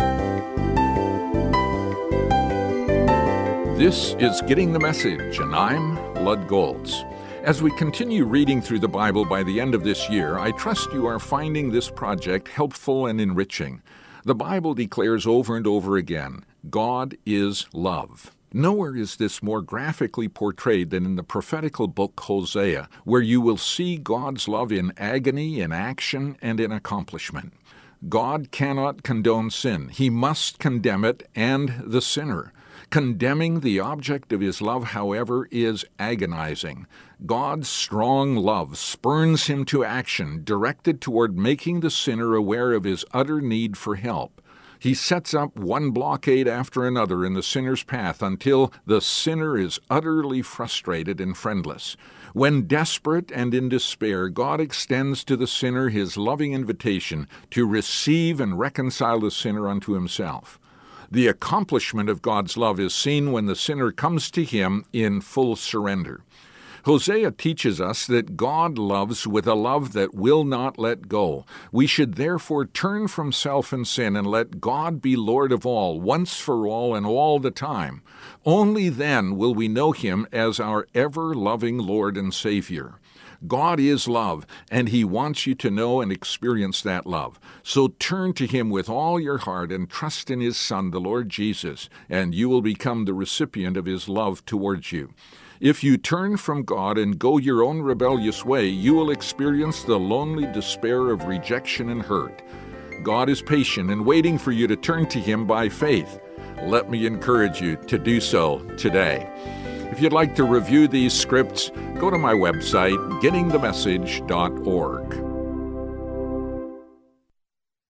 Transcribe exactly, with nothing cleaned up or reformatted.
This is Getting the Message, and I'm Lud Golds. As we continue reading through the Bible by the end of this year, I trust you are finding this project helpful and enriching. The Bible declares over and over again, God is love. Nowhere is this more graphically portrayed than in the prophetical book Hosea, where you will see God's love in agony, in action, and in accomplishment. God cannot condone sin. He must condemn it and the sinner. Condemning the object of his love, however, is agonizing. God's strong love spurns him to action, directed toward making the sinner aware of his utter need for help. He sets up one blockade after another in the sinner's path until the sinner is utterly frustrated and friendless. When desperate and in despair, God extends to the sinner his loving invitation to receive and reconcile the sinner unto himself. The accomplishment of God's love is seen when the sinner comes to him in full surrender. Hosea teaches us that God loves with a love that will not let go. We should therefore turn from self and sin and let God be Lord of all, once for all and all the time. Only then will we know him as our ever-loving Lord and Savior. God is love, and he wants you to know and experience that love. So turn to him with all your heart and trust in his Son, the Lord Jesus, and you will become the recipient of his love towards you. If you turn from God and go your own rebellious way, you will experience the lonely despair of rejection and hurt. God is patient and waiting for you to turn to him by faith. Let me encourage you to do so today. If you'd like to review these scripts, go to my website, getting the message dot org.